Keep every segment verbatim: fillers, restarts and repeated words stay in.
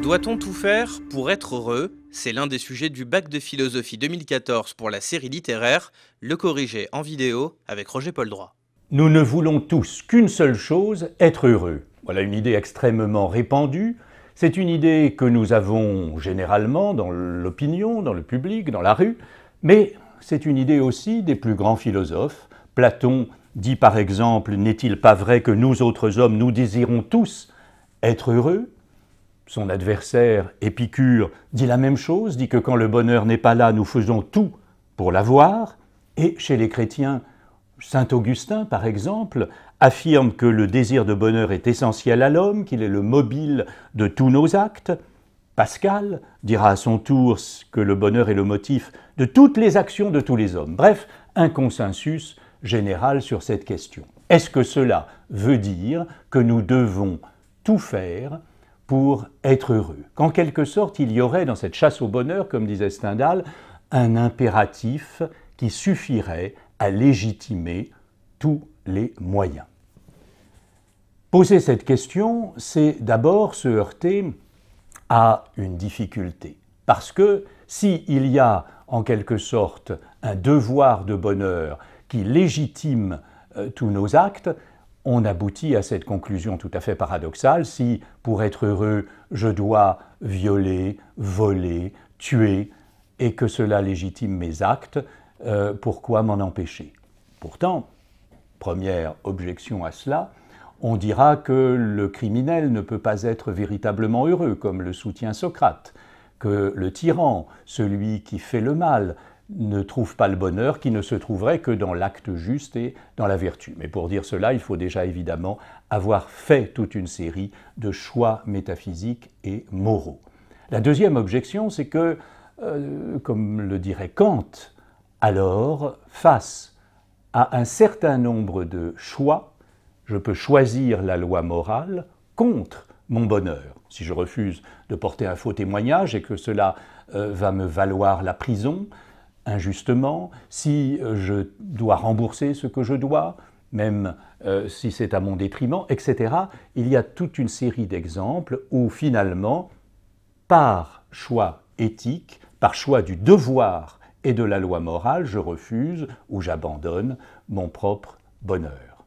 Doit-on tout faire pour être heureux? C'est l'un des sujets du bac de philosophie deux mille quatorze pour la série littéraire Le Corrigé en vidéo avec Roger Poldroit. Nous ne voulons tous qu'une seule chose, être heureux. Voilà une idée extrêmement répandue. C'est une idée que nous avons généralement dans l'opinion, dans le public, dans la rue, mais c'est une idée aussi des plus grands philosophes. Platon dit par exemple « N'est-il pas vrai que nous autres hommes, nous désirons tous être heureux ?» Son adversaire, Épicure, dit la même chose, dit que quand le bonheur n'est pas là, nous faisons tout pour l'avoir. Et chez les chrétiens, saint Augustin, par exemple, affirme que le désir de bonheur est essentiel à l'homme, qu'il est le mobile de tous nos actes. Pascal dira à son tour que le bonheur est le motif de toutes les actions de tous les hommes. Bref, un consensus général sur cette question. Est-ce que cela veut dire que nous devons tout faire pour être heureux? Qu'en quelque sorte, il y aurait dans cette chasse au bonheur, comme disait Stendhal, un impératif qui suffirait à légitimer tous les moyens. Poser cette question, c'est d'abord se heurter à une difficulté. Parce que s'il y a en quelque sorte un devoir de bonheur qui légitime euh, tous nos actes, on aboutit à cette conclusion tout à fait paradoxale. Si, pour être heureux, je dois violer, voler, tuer, et que cela légitime mes actes, euh, pourquoi m'en empêcher? Pourtant, première objection à cela, on dira que le criminel ne peut pas être véritablement heureux, comme le soutient Socrate, que le tyran, celui qui fait le mal, ne trouve pas le bonheur qui ne se trouverait que dans l'acte juste et dans la vertu. Mais pour dire cela, il faut déjà évidemment avoir fait toute une série de choix métaphysiques et moraux. La deuxième objection, c'est que, euh, comme le dirait Kant, alors, face à un certain nombre de choix, je peux choisir la loi morale contre mon bonheur. Si je refuse de porter un faux témoignage et que cela euh, va me valoir la prison, injustement, si je dois rembourser ce que je dois, même euh, si c'est à mon détriment, et cetera. Il y a toute une série d'exemples où finalement, par choix éthique, par choix du devoir et de la loi morale, je refuse ou j'abandonne mon propre bonheur.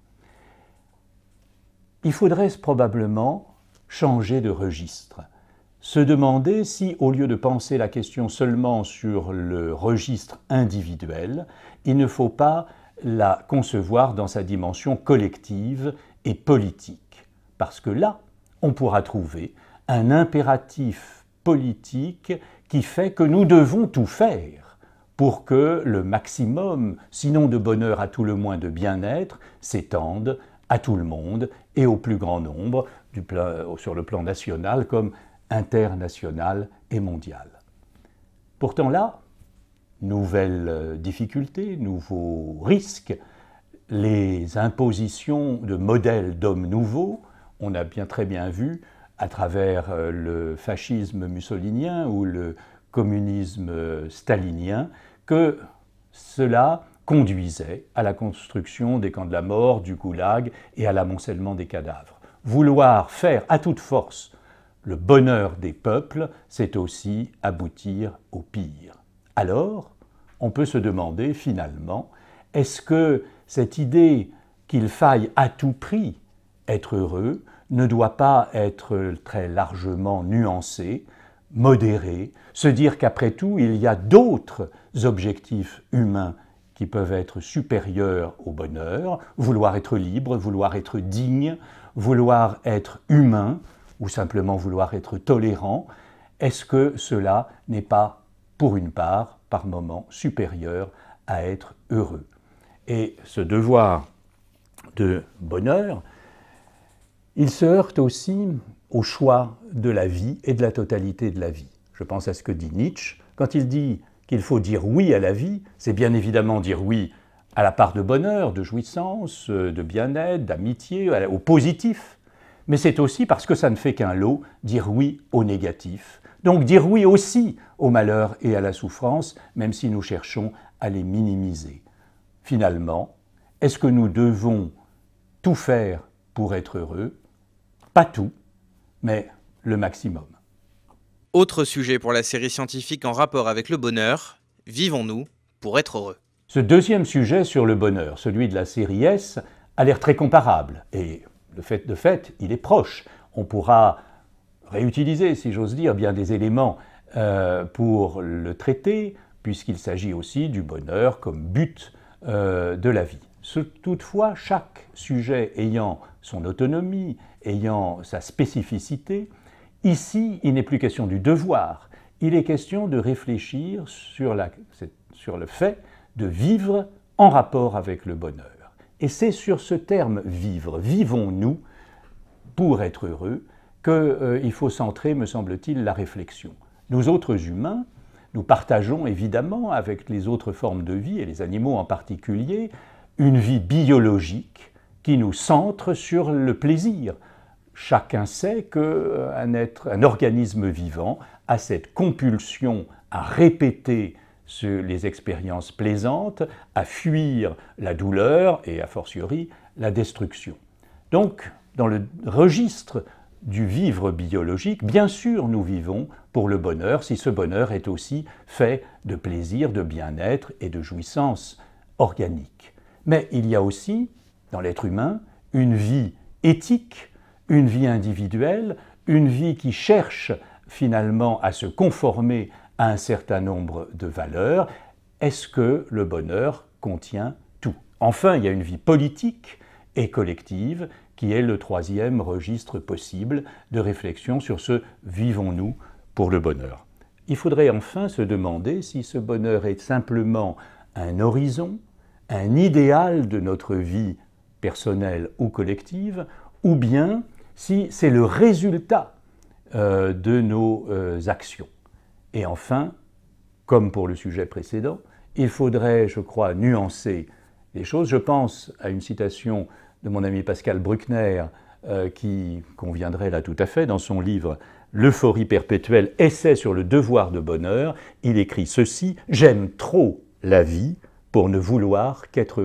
Il faudrait probablement changer de registre. Se demander si, au lieu de penser la question seulement sur le registre individuel, il ne faut pas la concevoir dans sa dimension collective et politique. Parce que là, on pourra trouver un impératif politique qui fait que nous devons tout faire pour que le maximum, sinon de bonheur à tout le moins de bien-être, s'étende à tout le monde et au plus grand nombre, du plan, sur le plan national comme international et mondial. Pourtant là, nouvelles difficultés, nouveaux risques, les impositions de modèles d'hommes nouveaux, on a bien très bien vu à travers le fascisme mussolinien ou le communisme stalinien que cela conduisait à la construction des camps de la mort, du goulag et à l'amoncellement des cadavres. Vouloir faire à toute force le bonheur des peuples, c'est aussi aboutir au pire. Alors, on peut se demander finalement, est-ce que cette idée qu'il faille à tout prix être heureux ne doit pas être très largement nuancée, modérée, se dire qu'après tout, il y a d'autres objectifs humains qui peuvent être supérieurs au bonheur, vouloir être libre, vouloir être digne, vouloir être humain, ou simplement vouloir être tolérant, est-ce que cela n'est pas, pour une part, par moment, supérieur à être heureux? Et ce devoir de bonheur, il se heurte aussi au choix de la vie et de la totalité de la vie. Je pense à ce que dit Nietzsche. Quand il dit qu'il faut dire oui à la vie, c'est bien évidemment dire oui à la part de bonheur, de jouissance, de bien-être, d'amitié, au positif. Mais c'est aussi parce que ça ne fait qu'un lot, dire oui au négatif. Donc dire oui aussi au malheur et à la souffrance, même si nous cherchons à les minimiser. Finalement, est-ce que nous devons tout faire pour être heureux? Pas tout, mais le maximum. Autre sujet pour la série scientifique en rapport avec le bonheur, vivons-nous pour être heureux? Ce deuxième sujet sur le bonheur, celui de la série S, a l'air très comparable. Et de fait, de fait, il est proche. On pourra réutiliser, si j'ose dire, bien des éléments euh, pour le traiter, puisqu'il s'agit aussi du bonheur comme but euh, de la vie. Ce, toutefois, chaque sujet ayant son autonomie, ayant sa spécificité, ici, il n'est plus question du devoir, il est question de réfléchir sur, la, sur le fait de vivre en rapport avec le bonheur. Et c'est sur ce terme « vivre », vivons-nous pour être heureux, qu'il euh, faut centrer, me semble-t-il, la réflexion. Nous autres humains, nous partageons évidemment avec les autres formes de vie, et les animaux en particulier, une vie biologique qui nous centre sur le plaisir. Chacun sait qu'un être, un organisme vivant a cette compulsion à répéter les expériences plaisantes, à fuir la douleur et, a fortiori, la destruction. Donc, dans le registre du vivre biologique, bien sûr, nous vivons pour le bonheur, si ce bonheur est aussi fait de plaisir, de bien-être et de jouissance organique. Mais il y a aussi, dans l'être humain, une vie éthique, une vie individuelle, une vie qui cherche finalement à se conformer à un certain nombre de valeurs. Est-ce que le bonheur contient tout? Enfin, il y a une vie politique et collective qui est le troisième registre possible de réflexion sur ce « vivons-nous pour le bonheur ». Il faudrait enfin se demander si ce bonheur est simplement un horizon, un idéal de notre vie personnelle ou collective, ou bien si c'est le résultat euh, de nos euh, actions. Et enfin, comme pour le sujet précédent, il faudrait, je crois, nuancer les choses. Je pense à une citation de mon ami Pascal Bruckner, euh, qui conviendrait là tout à fait, dans son livre « L'euphorie perpétuelle, essai sur le devoir de bonheur », il écrit ceci « J'aime trop la vie pour ne vouloir qu'être heureux ».